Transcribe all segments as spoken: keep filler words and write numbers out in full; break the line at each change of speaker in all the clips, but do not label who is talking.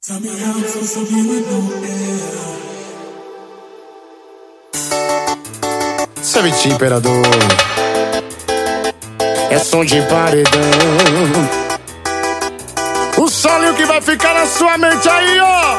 Tell me how I'm supposed to be with no air.
Sabe, imperador, é som de paredão. O solo que vai ficar na sua mente aí, ó.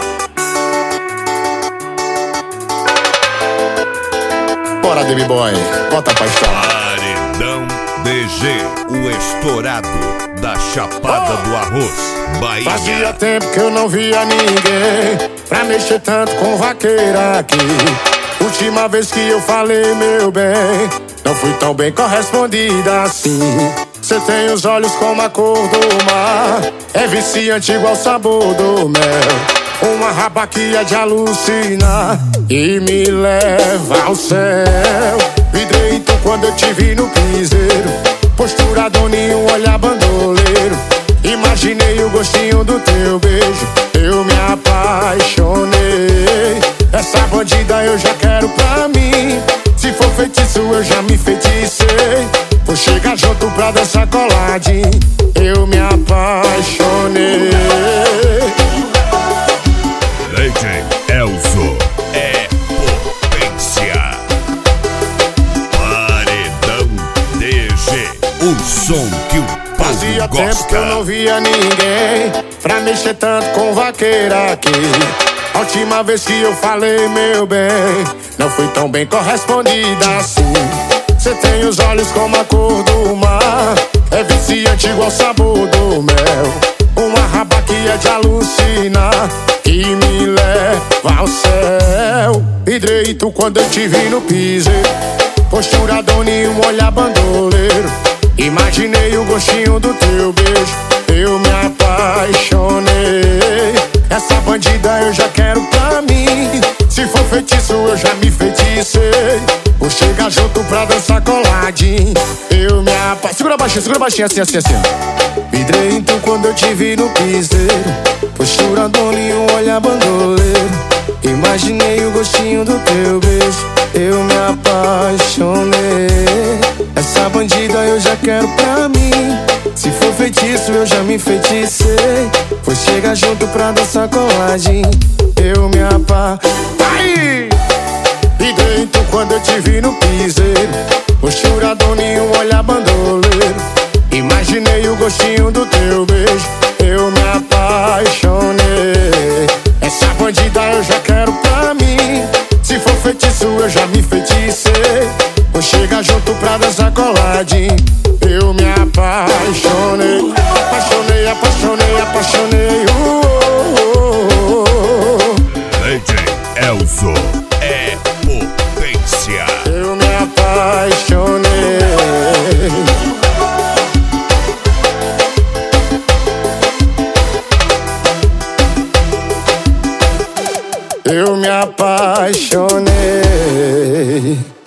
Bora, Baby Boy, bota pra estourar.
Paredão D G, o estourado da Chapada
Oh!
do Arroz, Bahia.
Fazia tempo que eu não via ninguém pra mexer tanto com vaqueira aqui. Última vez que eu falei, meu bem, não fui tão bem correspondida assim. Cê tem os olhos como a cor do mar, é viciante igual o sabor do mel. Uma raba que é de alucinar e me leva ao céu. Vidreito quando eu te vi no piseiro, postura doninho, um olhar bandoleiro. Imaginei o gostinho do teu beijo, eu me apaixonei. Essa bandida eu já quero pra mim, se for feitiço eu já me feticei. Vou chegar junto pra dançar coladinho, eu me apaixonei.
D J Elzo é potência. Paredão D G, o som que o
Fazia
povo
tempo que eu não
gosta.
via ninguém pra mexer tanto com vaqueira aqui. A última vez que eu falei, meu bem, não fui tão bem correspondida assim. Cê tem os olhos como a cor do mar, é viciante igual o sabor do mel. Uma raba que é de alucinar e me leva ao céu. Hidreito quando eu te vi no piseiro, postura doninho, um olhar bandoleiro. Imaginei o gostinho do teu beijo, eu me apaixonei. Essa bandida eu já quero pra mim, se for feitiço eu já me feticei. Vou chegar junto pra dançar coladinho, eu me apaixonei. Segura baixinho, segura baixinho, assim, assim, assim. Vidreito quando eu te vi no piseiro, postura doninho, um olhar bandoleiro. Imaginei o gostinho do teu beijo, eu me apaixonei. Essa bandida eu já quero pra mim, se for feitiço eu já me feticei. Vou chegar junto pra dançar coladinho, eu me apaixonei. E dentro quando eu te vi no piseiro, postura doninho, um olhar bandoleiro. Imaginei o gostinho do teu beijo, eu me apaixonei. Essa bandida eu já quero pra mim, se for feitiço eu já me feticei. Vou chegar junto pra dançar coladinho, eu me apaixonei. Apaixonei, apaixonei, apaixonei. Uh, uh, uh, uh.
D J Elzo é potência.
Eu me apaixonei. Eu me apaixonei.